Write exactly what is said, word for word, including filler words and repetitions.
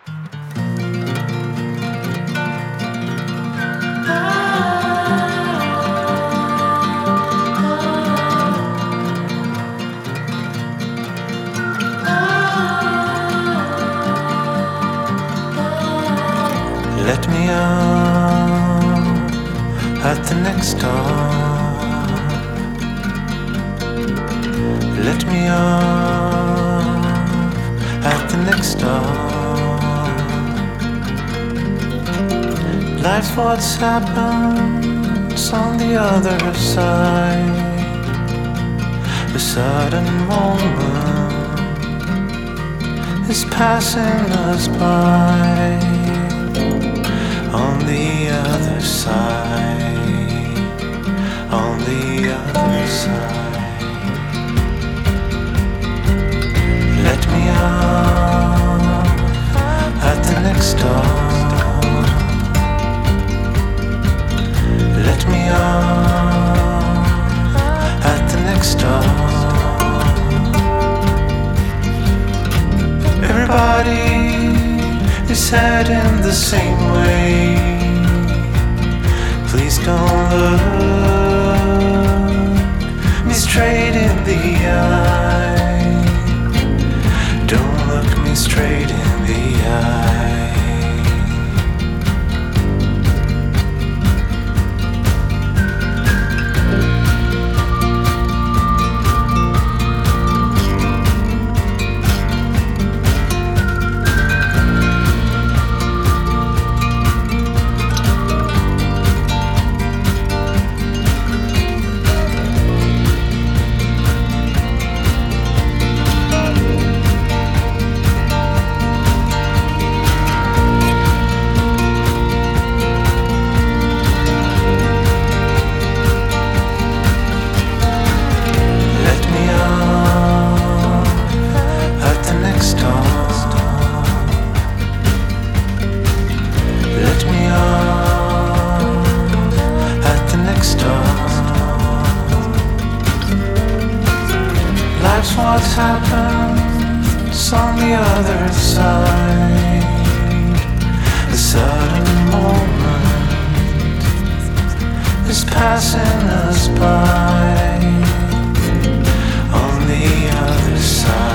Let me up at the next stop. Let me up at the next stop. Life's what's happens on the other side. A sudden moment is passing us by. On the other side, on the other side. Let me up at the next stop. Let me up at the next stop. Everybody is heading the same way. Please don't look me straight in the eye. Don't look me straight in the eye. What's happened on the other side. The sudden moment is passing us by. On the other side.